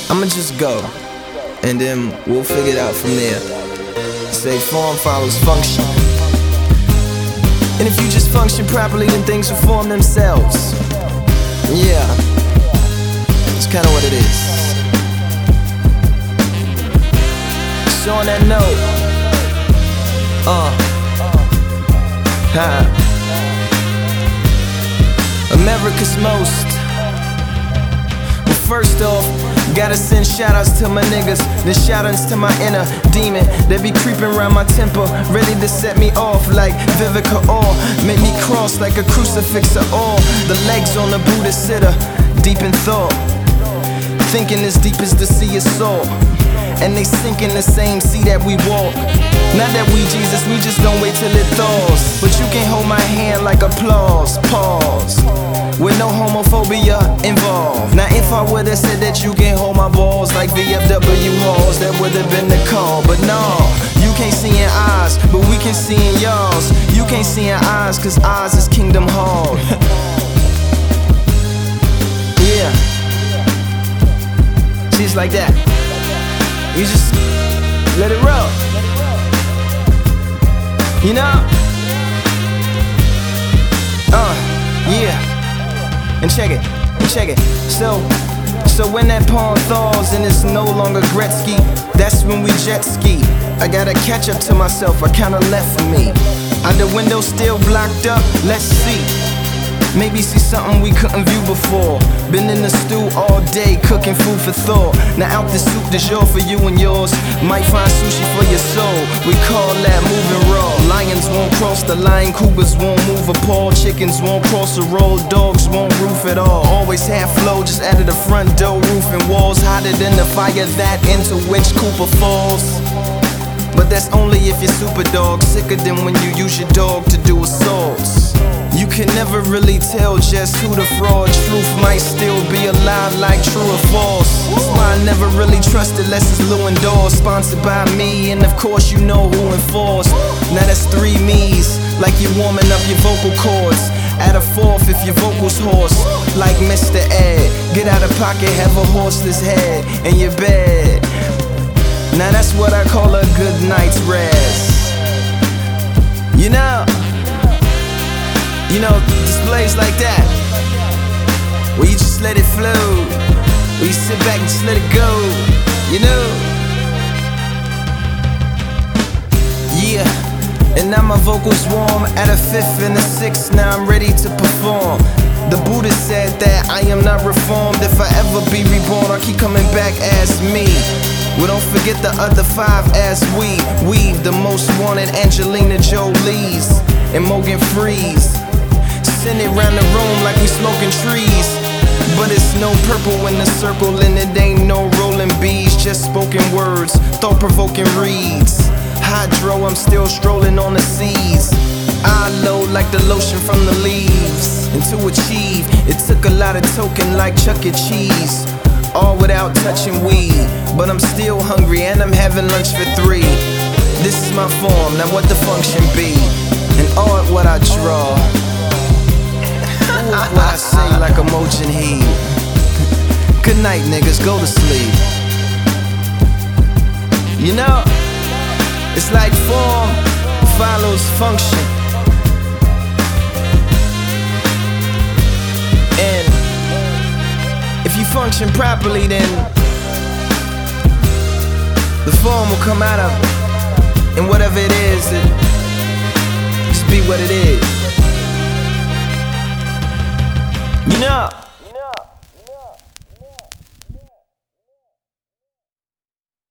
I'ma just go, and then we'll figure it out from there. Say form follows function, and if you just function properly, then things will form themselves. Yeah, it's kinda what it is. So on that note, America's Most. Well, first off, gotta send shoutouts to my niggas, then shoutouts to my inner demon that be creeping around my temple, ready to set me off like Vivica Orr. Make me cross like a crucifix of all. The legs on the Buddhist sitter, deep in thought, thinking as deep as the sea is salt. And they sink in the same sea that we walk. Not that we Jesus, we just don't wait till it thaws. But you can't hold my hand like applause, pause, with no homophobia involved. Now if I would've said that you can't hold my balls like VFW halls, that would've been the call. But no, you can't see in eyes, but we can see in y'alls. You can't see in eyes, cause eyes is Kingdom Hall. Yeah, see, it's like that. You just let it roll, you know? Yeah. And check it. So when that palm thaws and it's no longer Gretzky, that's when we jet ski. I gotta catch up to myself, I kinda left me. Are the windows still blocked up? Let's see. Maybe see something we couldn't view before. Been in the stew all day, cooking food for thought. Now out the soup du jour for you and yours. Might find sushi for your soul. We call that moving raw. Lions won't cross the line, cougars won't move a paw. Chickens won't cross the road, dogs won't roof at all. Always half flow, just out of the front door. Roof and walls hotter than the fire that into which Cooper falls. But that's only if you're super dog, sicker than when you use your dog to do assaults. You can never really tell just who the fraud. Truth might still be alive like true or false. That's why I never really trusted less it's Lou and Dawes. Sponsored by me, and of course you know who enforced. Now that's 3 me's, like you warming up your vocal cords. Add a 4th if your vocals hoarse, like Mr. Ed. Get out of pocket, have a horseless head in your bed. Now that's what I call a good night's rest. You know, displays like that, where you just let it flow, where you sit back and just let it go, you know? Yeah, and now my vocals warm at a 5th and a 6th, now I'm ready to perform. The Buddha said that I am not reformed. If I ever be reborn, I'll keep coming back as me. Well, don't forget the other 5 as we weave the most wanted Angelina Jolie's and Morgan Frees. Send it round the room like we smoking trees. But it's no purple in the circle, and it ain't no rolling bees. Just spoken words, thought-provoking reads. Hydro, I'm still strolling on the seas. I low like the lotion from the leaves. And to achieve, it took a lot of token like Chuck E. Cheese. All without touching weed. But I'm still hungry and I'm having lunch for 3. This is my form, now what the function be? And art what I draw. What I say like emotion heat. Good night, niggas, go to sleep. You know, it's like form follows function. And if you function properly, then the form will come out of it. And whatever it is, it just be what it is. You know.